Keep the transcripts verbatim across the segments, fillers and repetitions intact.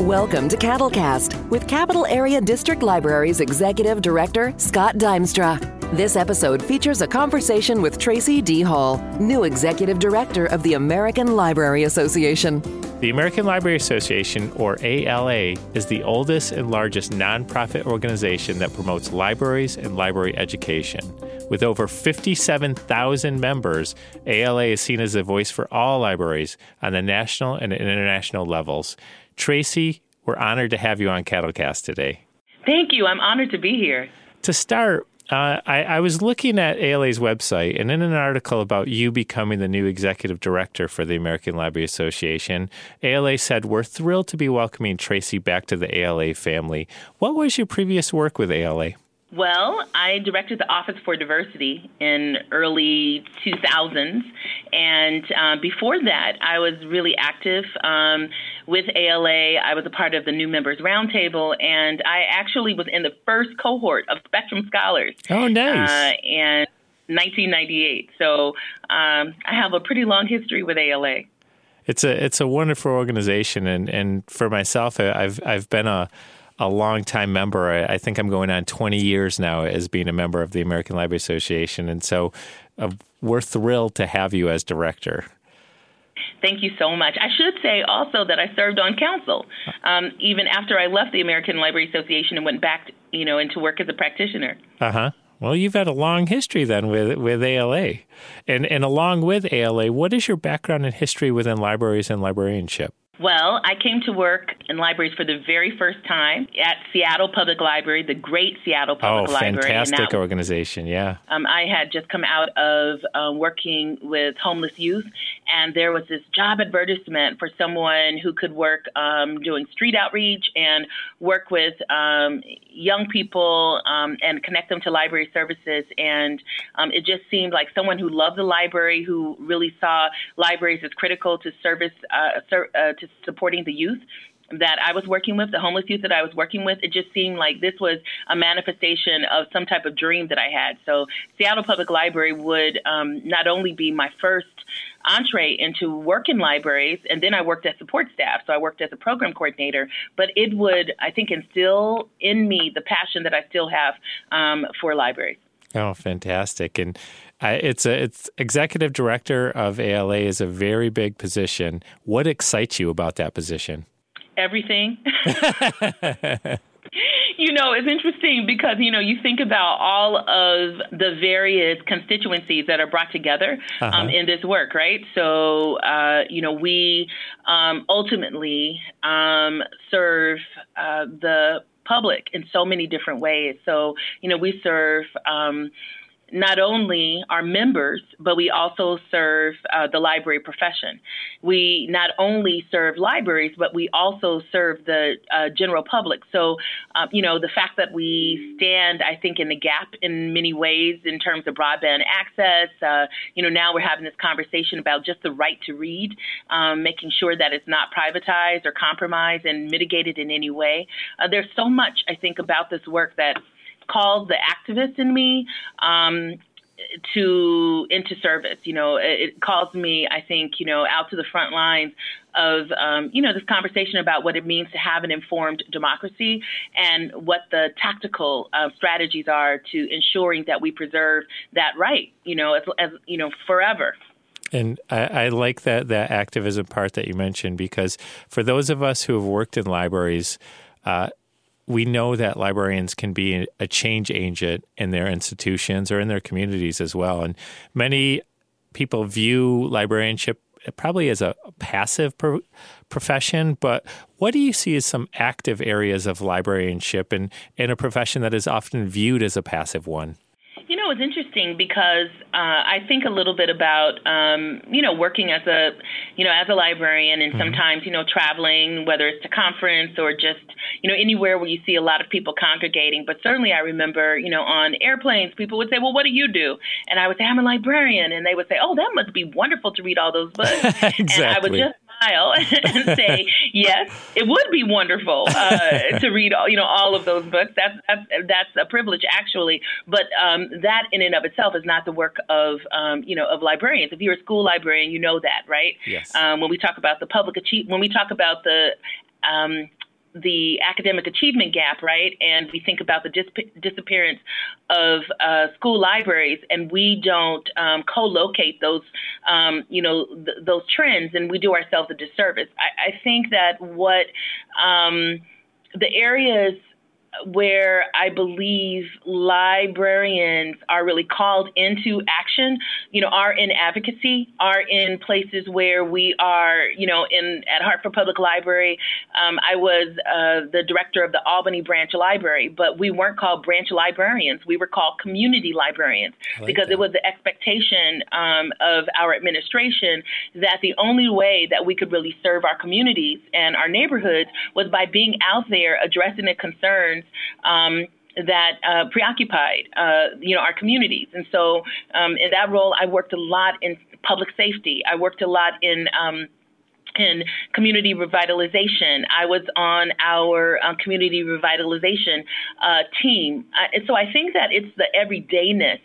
Welcome to CattleCast with Capital Area District Library's Executive Director, Scott Dimstra. This episode features a conversation with Tracy D. Hall, new Executive Director of the American Library Association. The American Library Association, or A L A, is the oldest and largest nonprofit organization that promotes libraries and library education. With over fifty-seven thousand members, A L A is seen as a voice for all libraries on the national and international levels. Tracy, we're honored to have you on CattleCast today. Thank you. I'm honored to be here. To start, uh, I, I was looking at A L A's website, and in an article about you becoming the new executive director for the American Library Association, A L A said, "We're thrilled to be welcoming Tracy back to the A L A family." What was your previous work with A L A? Well, I directed the Office for Diversity in early two thousands, and uh, before that, I was really active um, with A L A. I was a part of the New Members Roundtable, and I actually was in the first cohort of Spectrum Scholars. Oh, nice. Uh, and nineteen ninety-eight. So um, I have a pretty long history with A L A. It's a it's a wonderful organization, and, and for myself, I've I've been a a long-time member. I, I think I'm going on twenty years now as being a member of the American Library Association, and so uh, we're thrilled to have you as director. Thank you so much. I should say also that I served on council um, even after I left the American Library Association and went back, you know, into work as a practitioner. Uh-huh. Well, you've had a long history then with with A L A. And, and along with A L A, what is your background and history within libraries and librarianship? Well, I came to work in libraries for the very first time at Seattle Public Library, the great Seattle Public oh, Library. Oh, fantastic organization, yeah. Um, I had just come out of uh, working with homeless youth, and there was this job advertisement for someone who could work um, doing street outreach and work with um, young people um, and connect them to library services. And um, it just seemed like someone who loved the library, who really saw libraries as critical to service, uh, ser- uh, to supporting the youth that I was working with, the homeless youth that I was working with. It just seemed like this was a manifestation of some type of dream that I had. So Seattle Public Library would um, not only be my first entree into work in libraries, and then I worked as support staff, so I worked as a program coordinator, but it would, I think, instill in me the passion that I still have um, for libraries. Oh, fantastic. And uh, it's a it's executive director of A L A is a very big position. What excites you about that position? Everything. You know, it's interesting because, you know, you think about all of the various constituencies that are brought together um, uh-huh. in this work, right? So, uh, you know, we um, ultimately um, serve uh, the public in so many different ways. So, you know, we serve um, not only our members, but we also serve uh, the library profession. We not only serve libraries, but we also serve the uh, general public. So, uh, you know, the fact that we stand, I think, in the gap in many ways in terms of broadband access. Uh, you know, now we're having this conversation about just the right to read, um, making sure that it's not privatized or compromised and mitigated in any way. Uh, there's so much, I think, about this work that calls the activist in me um, to into service. You know, it, it calls me, I think, you know, out to the front lines of, um, you know, this conversation about what it means to have an informed democracy and what the tactical uh, strategies are to ensuring that we preserve that right, you know, as, as you know, forever. And I, I like that, that activism part that you mentioned, because for those of us who have worked in libraries, uh, we know that librarians can be a change agent in their institutions or in their communities as well. And many people view librarianship probably as a passive pro- profession, but what do you see as some active areas of librarianship in, in a profession that is often viewed as a passive one? You know, it's interesting because uh, I think a little bit about, um, you know, working as a, you know, as a librarian and mm-hmm. sometimes, you know, traveling, whether it's to conference or just, you know, anywhere where you see a lot of people congregating. But certainly I remember, you know, on airplanes, people would say, well, what do you do? And I would say, I'm a librarian. And they would say, oh, that must be wonderful to read all those books. Exactly. And I would just smile and say, yes, it would be wonderful uh, to read all, you know, all of those books. That's that's, that's a privilege, actually. But um, that in and of itself is not the work of, um, you know, of librarians. If you're a school librarian, you know that, right? Yes. Um, when we talk about the public achieve, when we talk about the um, the academic achievement gap, right? And we think about the dis- disappearance of uh, school libraries, and we don't um, co-locate those, um, you know, th- those trends, and we do ourselves a disservice. I, I think that what um, the areas where I believe librarians are really called into action, you know, are in advocacy, are in places where we are, you know, in at Hartford Public Library. Um, I was uh, the director of the Albany Branch Library, but we weren't called branch librarians. We were called community librarians like because that. It was the expectation um, of our administration that the only way that we could really serve our communities and our neighborhoods was by being out there addressing the concerns Um, that uh, preoccupied, uh, you know, our communities. And so um, in that role, I worked a lot in public safety. I worked a lot in um, in community revitalization. I was on our uh, community revitalization uh, team. Uh, and so I think that it's the everydayness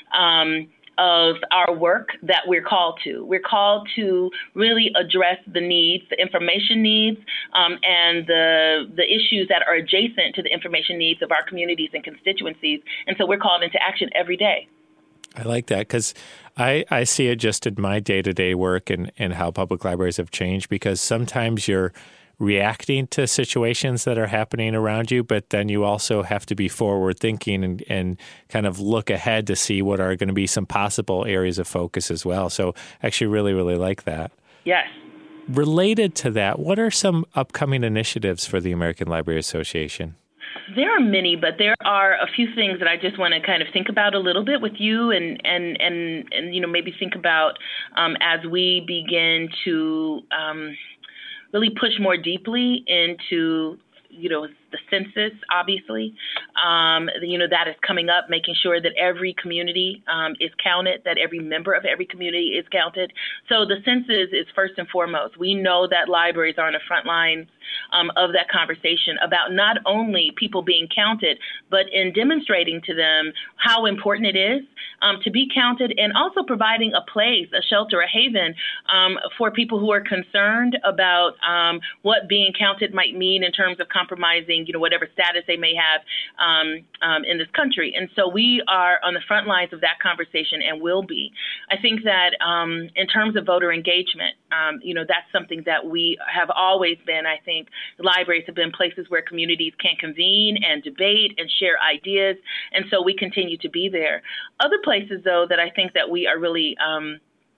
um, of our work that we're called to. We're called to really address the needs, the information needs, um, and the the issues that are adjacent to the information needs of our communities and constituencies. And so we're called into action every day. I like that because I, I see it just in my day-to-day work and, and how public libraries have changed, because sometimes you're reacting to situations that are happening around you, but then you also have to be forward thinking and, and kind of look ahead to see what are going to be some possible areas of focus as well. So actually really, really like that. Yes. Related to that, what are some upcoming initiatives for the American Library Association? There are many, but there are a few things that I just want to kind of think about a little bit with you and, and, and, and you know, maybe think about um, as we begin to um, really push more deeply into, you know, the census, obviously, um, you know, that is coming up, making sure that every community um, is counted, that every member of every community is counted. So the census is first and foremost. We know that libraries are on the front lines um, of that conversation about not only people being counted, but in demonstrating to them how important it is um, to be counted, and also providing a place, a shelter, a haven um, for people who are concerned about um, what being counted might mean in terms of compromising, you know, whatever status they may have um, um, in this country. And so we are on the front lines of that conversation and will be. I think that um, in terms of voter engagement, um, you know, that's something that we have always been. I think libraries have been places where communities can convene and debate and share ideas. And so we continue to be there. Other places, though, that I think that we are really um,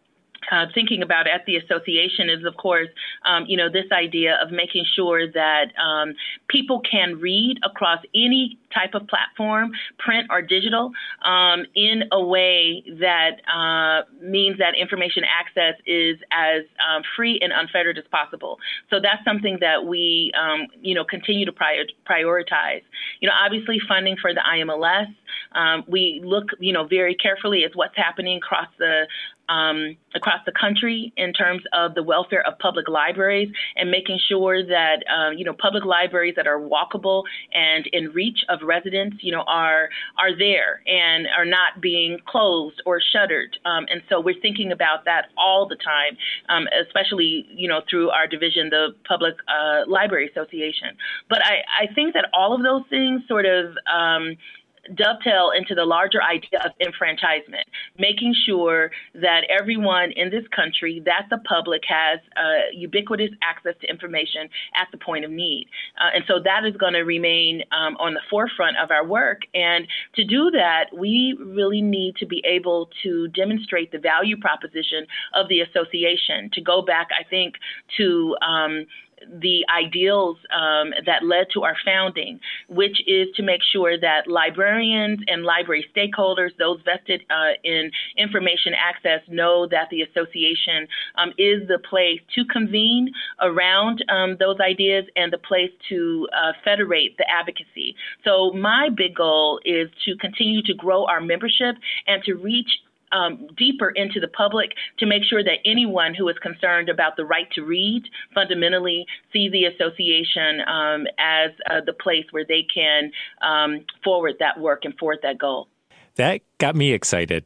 Uh, thinking about at the association is, of course, um, you know, this idea of making sure that um, people can read across any type of platform, print or digital, um, in a way that uh, means that information access is as um, free and unfettered as possible. So that's something that we, um, you know, continue to prior- prioritize. You know, obviously funding for the I M L S. Um, we look, you know, very carefully at what's happening across the Um, across the country in terms of the welfare of public libraries, and making sure that, um, you know, public libraries that are walkable and in reach of residents, you know, are are there and are not being closed or shuttered. Um, and so we're thinking about that all the time, um, especially, you know, through our division, the Public uh, Library Association. But I, I think that all of those things sort of um, dovetail into the larger idea of enfranchisement, making sure that everyone in this country, that the public has uh, ubiquitous access to information at the point of need. Uh, and so that is going to remain um, on the forefront of our work. And to do that, we really need to be able to demonstrate the value proposition of the association, to go back, I think, to um, the ideals um, that led to our founding, which is to make sure that librarians and library stakeholders, those vested uh, in information access, know that the association um, is the place to convene around um, those ideas and the place to uh, federate the advocacy. So my big goal is to continue to grow our membership and to reach Um, deeper into the public, to make sure that anyone who is concerned about the right to read fundamentally see the association um, as uh, the place where they can um, forward that work and forward that goal. That got me excited.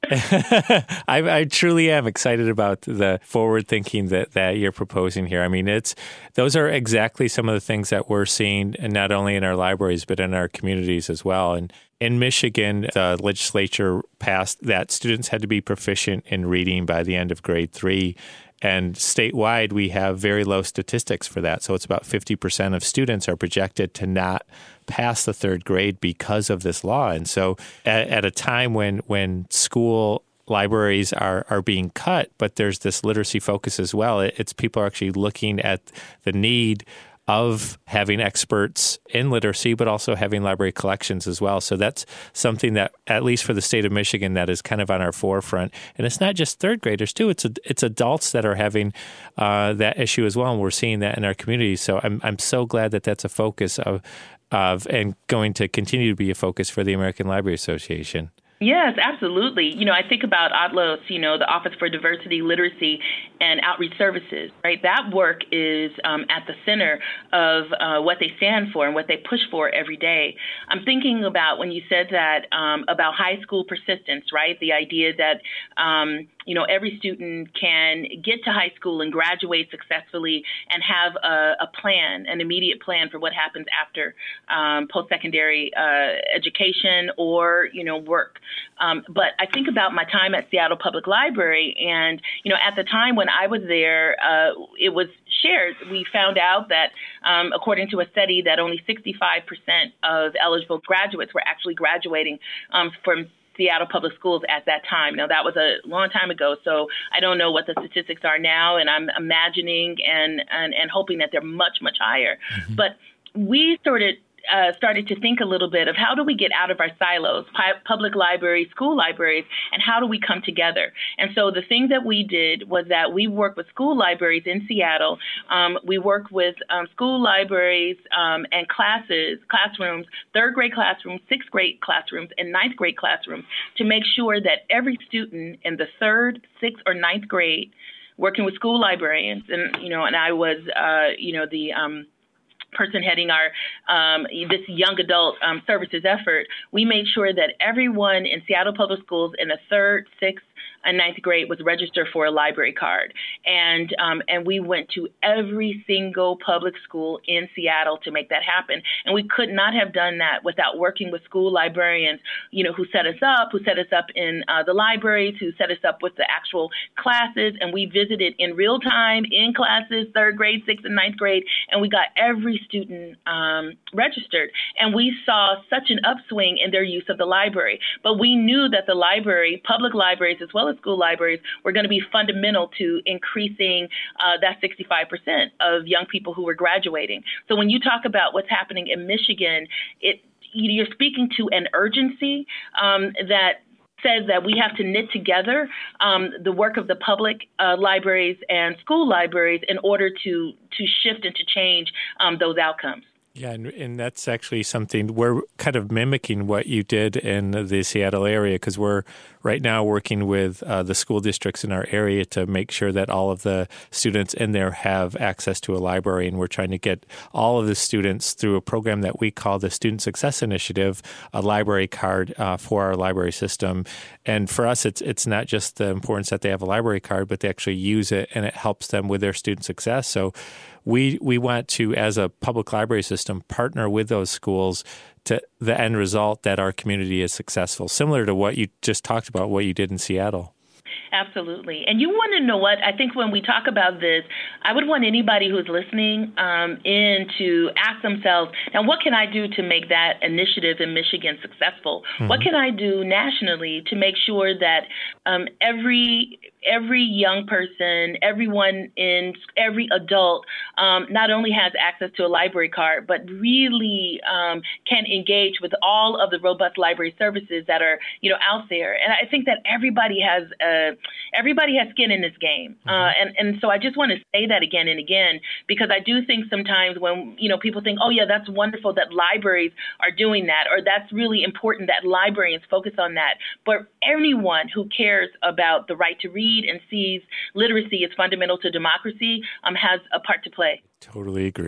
I, I truly am excited about the forward thinking that, that you're proposing here. I mean, it's those are exactly some of the things that we're seeing, and not only in our libraries, but in our communities as well. And in Michigan, the legislature passed that students had to be proficient in reading by the end of grade three. And statewide, we have very low statistics for that. So it's about fifty percent of students are projected to not pass the third grade because of this law. And so at, at a time when when school libraries are, are being cut, but there's this literacy focus as well, it, it's people are actually looking at the need of having experts in literacy, but also having library collections as well. So that's something that, at least for the state of Michigan, that is kind of on our forefront. And it's not just third graders, too. It's a, it's adults that are having uh, that issue as well, and we're seeing that in our community. So I'm I'm so glad that that's a focus of, of and going to continue to be a focus for the American Library Association. Yes, absolutely. You know, I think about O T L O S, you know, the Office for Diversity, Literacy, and Outreach Services, right? That work is um, at the center of uh, what they stand for and what they push for every day. I'm thinking about when you said that um, about high school persistence, right? The idea that, um, you know, every student can get to high school and graduate successfully and have a, a plan, an immediate plan for what happens after um, post-secondary uh, education or, you know, work. Um, but I think about my time at Seattle Public Library, and, you know, at the time when I was there, uh, it was shared. We found out that, um, according to a study, that only sixty-five percent of eligible graduates were actually graduating um, from Seattle Public Schools at that time. Now, that was a long time ago, so I don't know what the statistics are now, and I'm imagining and, and, and hoping that they're much, much higher. Mm-hmm. But we started Uh, started to think a little bit of how do we get out of our silos, pi- public libraries, school libraries, and how do we come together? And so the thing that we did was that we worked with school libraries in Seattle. Um, we worked with um, school libraries um, and classes, classrooms, third grade classrooms, sixth grade classrooms, and ninth grade classrooms to make sure that every student in the third, sixth, or ninth grade, working with school librarians, and you know, and I was, uh, you know, the um, person heading our um, this young adult um, services effort, we made sure that everyone in Seattle Public Schools in the third, sixth, and ninth grade was registered for a library card. And um, and we went to every single public school in Seattle to make that happen. And we could not have done that without working with school librarians, you know, who set us up, who set us up in uh, the libraries, who set us up with the actual classes. And we visited in real time in classes, third grade, sixth, and ninth grade, and we got every student um, registered. And we saw such an upswing in their use of the library. But we knew that the library, public libraries as well as school libraries, were going to be fundamental to increasing uh, that sixty-five percent of young people who were graduating. So when you talk about what's happening in Michigan, it you're speaking to an urgency um, that says that we have to knit together um, the work of the public uh, libraries and school libraries in order to to shift and to change um, those outcomes. Yeah, and, and that's actually something we're kind of mimicking what you did in the Seattle area, because we're right now working with uh, the school districts in our area to make sure that all of the students in there have access to a library. And we're trying to get all of the students through a program that we call the Student Success Initiative, a library card uh, for our library system. And for us, it's it's not just the importance that they have a library card, but they actually use it and it helps them with their student success. So we we want to, as a public library system, partner with those schools to the end result that our community is successful, similar to what you just talked about, what you did in Seattle. Absolutely. And you want to know what? I think when we talk about this, I would want anybody who's listening um, in to ask themselves, now, what can I do to make that initiative in Michigan successful? Mm-hmm. What can I do nationally to make sure that um, every every young person, everyone in every adult um, not only has access to a library card, but really um, can engage with all of the robust library services that are, you know, out there. And I think that everybody has uh, everybody has skin in this game. Mm-hmm. Uh, and, and so I just want to say that again and again, because I do think sometimes when, you know, people think, oh, yeah, that's wonderful that libraries are doing that, or that's really important that librarians focus on that. But anyone who cares about the right to read and sees literacy as fundamental to democracy um, has a part to play. Totally agree.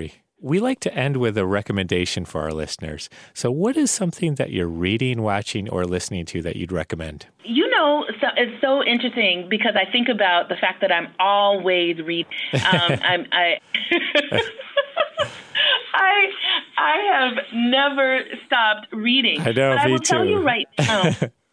we like to end with a recommendation for our listeners. So what is something that you're reading, watching, or listening to that you'd recommend? You know, so, it's so interesting because I think about the fact that I'm always reading. Um, I'm, I, I, I have never stopped reading. I know, but me I will too. tell you right now.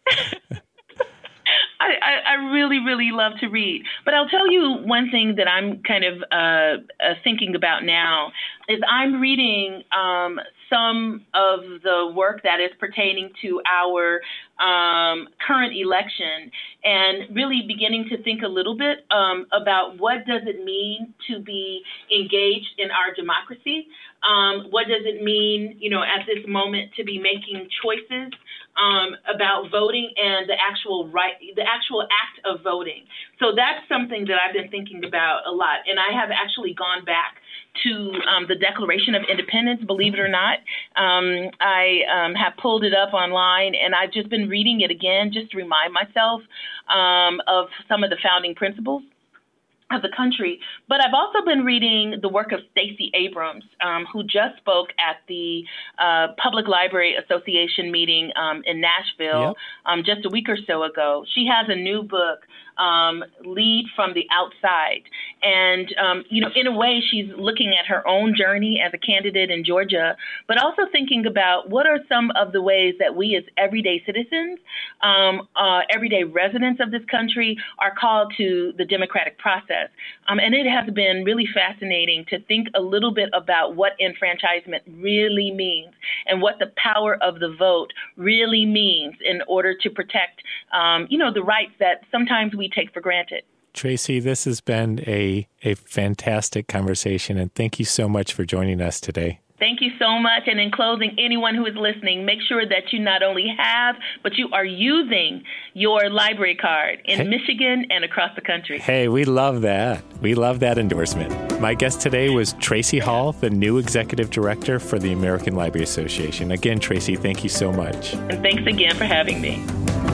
I, I, I really, really love to read. But I'll tell you one thing that I'm kind of uh, uh, thinking about now is I'm reading um, some of the work that is pertaining to our um, current election and really beginning to think a little bit um, about what does it mean to be engaged in our democracy? Um, what does it mean, you know, at this moment to be making choices um, about voting and the actual right, the actual act of voting? So that's something that I've been thinking about a lot. And I have actually gone back to um, the Declaration of Independence, believe it or not. Um, I um, have pulled it up online, and I've just been reading it again just to remind myself um, of some of the founding principles of the country. But I've also been reading the work of Stacey Abrams, um, who just spoke at the uh, Public Library Association meeting um, in Nashville yep. um, just a week or so ago. She has a new book, um, Lead from the Outside. And, um, you know, in a way, she's looking at her own journey as a candidate in Georgia, but also thinking about what are some of the ways that we as everyday citizens, um, uh, everyday residents of this country are called to the democratic process. Um, and it has been really fascinating to think a little bit about what enfranchisement really means and what the power of the vote really means in order to protect, um, you know, the rights that sometimes we take for granted. Tracy, this has been a, a fantastic conversation, and thank you so much for joining us today. Thank you so much. And in closing, anyone who is listening, make sure that you not only have, but you are using your library card in hey. Michigan and across the country. Hey, we love that. We love that endorsement. My guest today was Tracy Hall, the new executive director for the American Library Association. Again, Tracy, thank you so much. And thanks again for having me.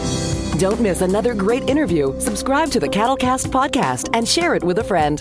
Don't miss another great interview. Subscribe to the Cattlecast podcast and share it with a friend.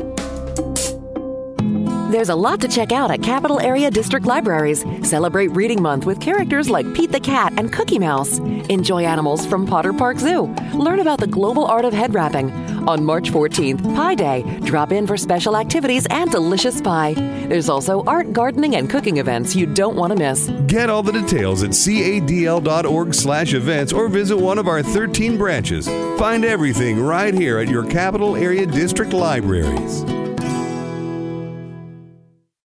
There's a lot to check out at Capital Area District Libraries. Celebrate Reading Month with characters like Pete the Cat and Cookie Mouse. Enjoy animals from Potter Park Zoo. Learn about the global art of head wrapping. On March fourteenth, Pie Day. Drop in for special activities and delicious pie. There's also art, gardening, and cooking events you don't want to miss. Get all the details at cadl.org slash events or visit one of our thirteen branches. Find everything right here at your Capital Area District Libraries.